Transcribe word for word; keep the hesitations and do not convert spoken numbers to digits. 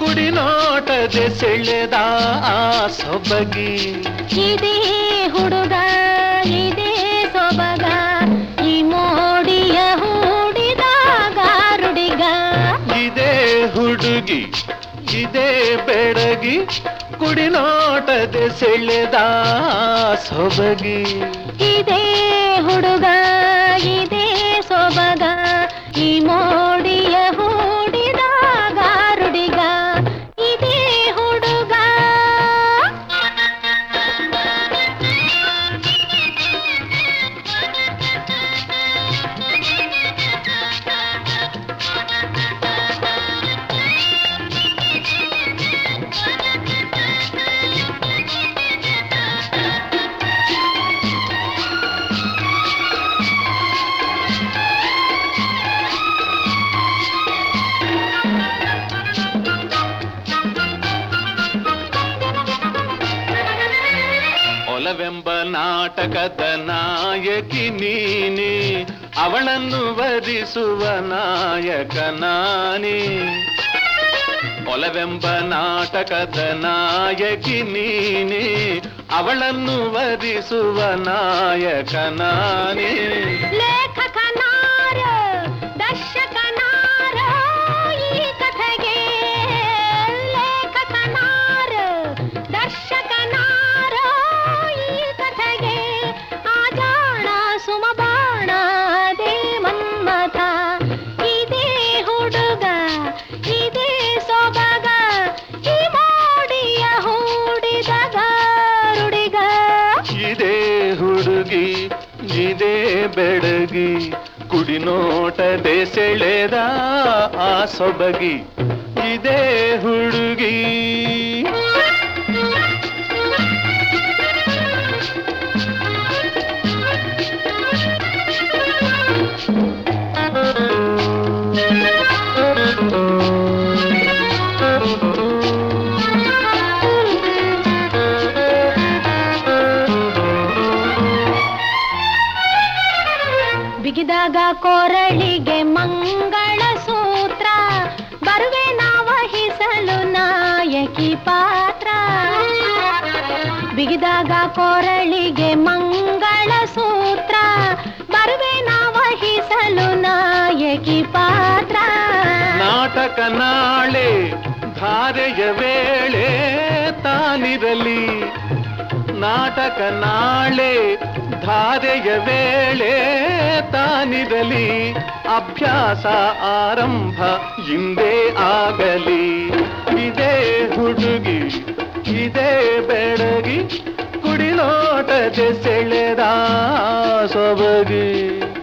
ಕುಡಿ ನೋಟದೆ ಸೆಳೆದ ಆ ಸೊಬಗಿ. ಇದೇ ಹುಡುಗ ಇದೇ ಸೊಬಗ ಈ ಮೋಡಿಯ ಹೂಡಿದಾಗ ರುಡಿಗ. ಇದೇ ಹುಡುಗಿ ಇದೇ ಬೆಡಗಿ ಕುಡಿ ನೋಟದೆ ಸೆಳೆದ ಸೊಬಗಿ. ಇದೇ ಹುಡುಗ ಇದೇ ಸೊಬಗ ಈ ಮೋಡಿಯ ಹೂಡಿದಾಗ ರುಡಿಗ. ಇದೇ ಹುಡುಗ. ಒಲವೆಂಬ ನಾಟಕದ ನಾಯಕಿ ನೀನೆ, ಅವಳನ್ನು ವರಿಸುವ ನಾಯಕ ನಾನೇ. ಒಲವೆಂಬ ನಾಟಕದ ನಾಯಕಿ ನೀನೆ, ಅವಳನ್ನು ವರಿಸುವ ನಾಯಕ ನಾನೇ. ಲೇಖಕನಾರ ದರ್ಶಕನಾರ ಈ ಕಥೆಗೆ. ಲೇಖಕನಾರ ದರ್ಶಕನಾರ ಈ ಕಥೆಗೆ. ಆಜಾಣ ಸುಮಬಾಣ ದೇ ಮನ್ಮಥ. ಇದೇ ಹುಡುಗ ಇದೇ ಸೊಬಗ ಈ ಮೋಡಿಯ ಹೂಡಿದಾಗ ರುಡಿಗ. ಇದೇ ಹುಡುಗಿ ಇದೇ ಬೆಡಗಿ ಕುಡಿ ನೋಟದೆ ಸೆಳೆದ ಆ ಸೊಬಗಿ. ಇದೇ ಹುಡುಗಿ. ಬಿಗಿದಾಗ ಕೊರಳಿಗೆ ಮಂಗಳ ಸೂತ್ರ, ಬರುವೆ ವಹಿಸಲು ನಾಯಕಿ ಪಾತ್ರ. ಬಿಗಿದಾಗ ಕೊರಳಿಗೆ ಮಂಗಳ ಸೂತ್ರ, ಬರುವೆ ವಹಿಸಲು ನಾಯಕಿ ಪಾತ್ರ. ನಾಟಕ ನಾಳೆ ಧಾರೆಯ ವೇಳೆ ತಾನಿರಲಿ. ನಾಟಕ ನಾಳೆ ಧಾರೆಯ ವೇಳೆ ತಾನಿರಲಿ. ಅಭ್ಯಾಸ ಆರಂಭ ಇಂದೇ ಆಗಲಿ. ಇದೇ ಹುಡುಗಿ ಇದೇ ಬೆಡಗಿ ಕುಡಿ ನೋಟದೆ ಸೆಳೆದ ಸೊಬಗಿ.